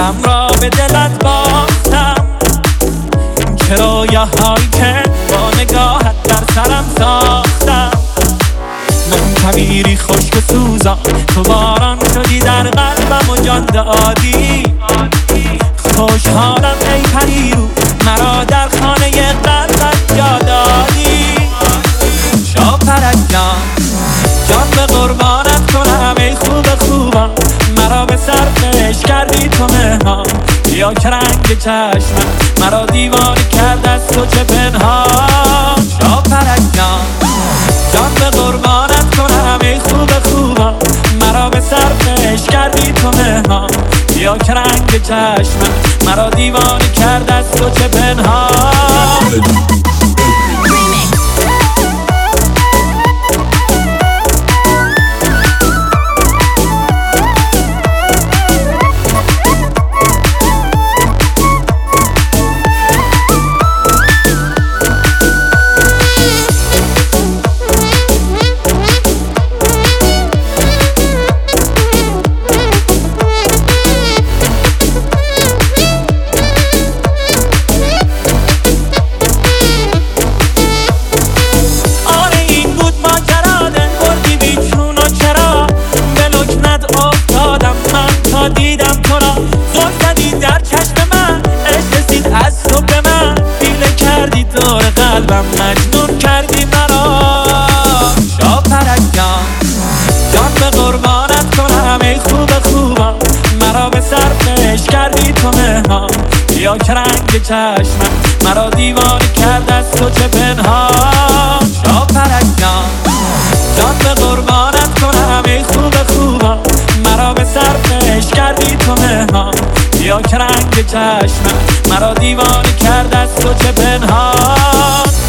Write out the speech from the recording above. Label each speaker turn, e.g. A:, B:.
A: سرم را به دلت باختم، که رویاهایی که با نگاهت در سرم ساختم. من کویری خشک و سوزان، تو باران شدی در قلبم و جان دادی. خوشحالم ای پریرو، مرا در خانه قلبت جا دادی. شاپرک جان، جان به قربانت کنم ای خوب خوبم، مرا به سرپش کردی تو مهمان. یا که رنگ چشمم مرا دیوانه کرد از تو چه پنهان. شاپرک جان، جان به قربانت کنم ای خوب خوبم، مرا به سرپش کردی تو مهمان. یا که رنگ چشمم مرا دیوانه کرد از تو چه پنهان. دیدم تو را زل زدی در چشم من، عشق رسید از تو به من، دیله کردی دور قلبم، مجنون کردی مرا. شاپرک جان، جان به قربانت کنم ای خوب خوبم، مرا به سرپش کردی تو مهمان. یا که رنگ چشمم مرا دیوانه کرد از تو چه پنهان. شاپرک جان، جان به قربانت کنم ای خوب خوبم، مرا به سرپش کردی تو مهمان. یا که رنگ چشمم مرا دیوانه کرد از تو چه پنهان.